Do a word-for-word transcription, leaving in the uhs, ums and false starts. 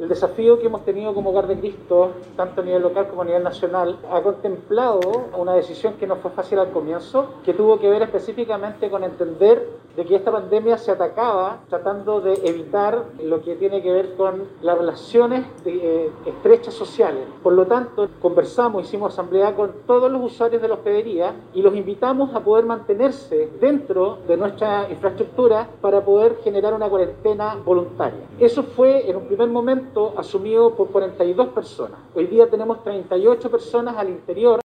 El desafío que hemos tenido como Hogar de Cristo, tanto a nivel local como a nivel nacional, ha contemplado una decisión que no fue fácil al comienzo, que tuvo que ver específicamente con entender de que esta pandemia se atacaba tratando de evitar lo que tiene que ver con las relaciones de, eh, estrechas sociales. Por lo tanto, conversamos, hicimos asamblea con todos los usuarios de la hospedería y los invitamos a poder mantenerse dentro de nuestra infraestructura para poder generar una cuarentena voluntaria. Eso fue en un primer momento asumido por cuarenta y dos personas. Hoy día tenemos treinta y ocho personas al interior.